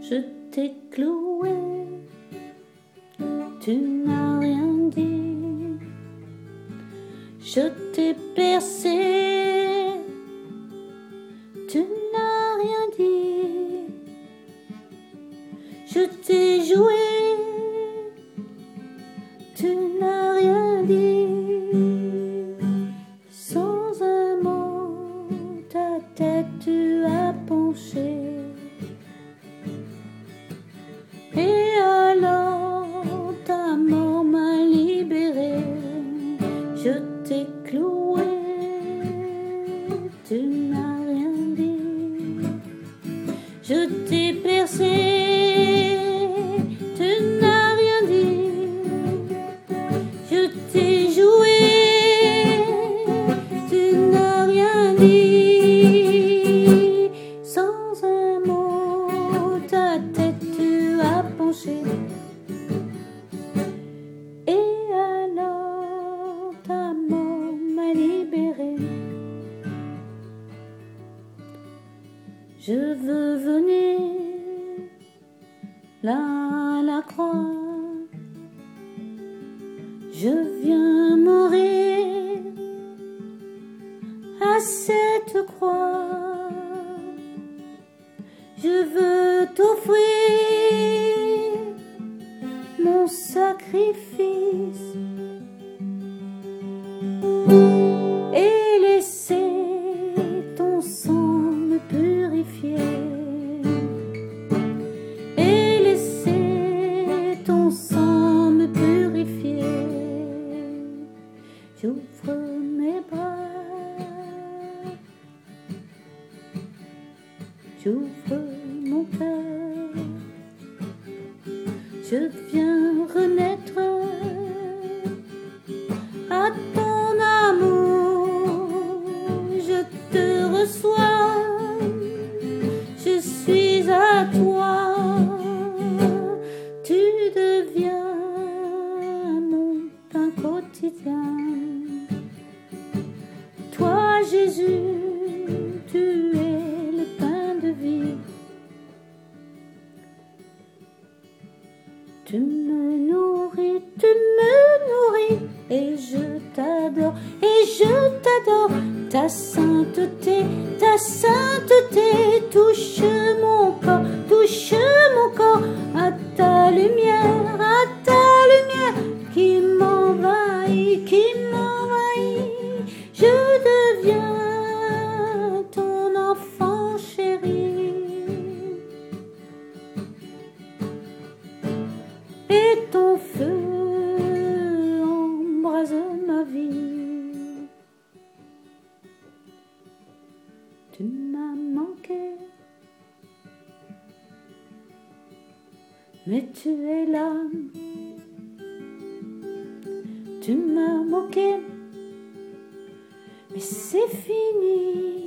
Je t'ai cloué, tu n'as rien dit. Je t'ai percé, tu n'as rien dit. Je t'ai joué, tu n'as rien dit. Sans un mot, ta tête tu as penché. Et alors ta mort m'a libéré. Je t'ai cloué, tu n'as rien dit. Je t'ai percé, tu n'as rien dit. Je t'ai joué, tu n'as rien dit. Sans un mot, ta tête tu as penché. Et alors ta mort m'a libéré. Je veux venir là à la croix. Je viens mourir à cette croix. Je veux t'offrir mon sacrifice et laisser ton sang me purifier. Et laisser ton sang me purifier. J'ouvre mes bras, j'ouvre mon cœur. Je viens renaître à ton amour. Je te reçois, je suis à toi. Tu deviens mon pain quotidien. Toi Jésus, tu es le pain de vie. Tu me nourris, et je t'adore, Ta sainteté touche mon corps, à ta lumière qui m'envahit. Je deviens ton enfant chéri. Et ton feu embrase ma vie. Tu m'as manqué, mais tu es là. Tu m'as moqué, mais c'est fini.